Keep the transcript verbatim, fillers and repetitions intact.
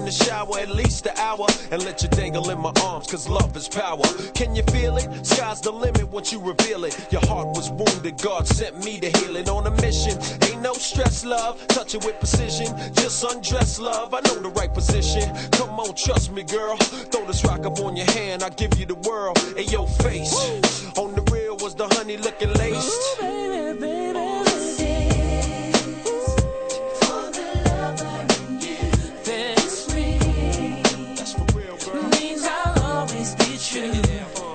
the shower at least an hour and let you dangle in my arms, cause love is power. Can you feel it? Sky's the limit once you reveal it. Your heart was wounded, God sent me to heal it. On a mission, ain't no stress, love. Touch it with precision, just undress, love. I know the right position. Come on, trust me, girl. Throw this rock up on your hand, I'll give you the world. In your face, on the real was the honey looking laced. Ooh, baby.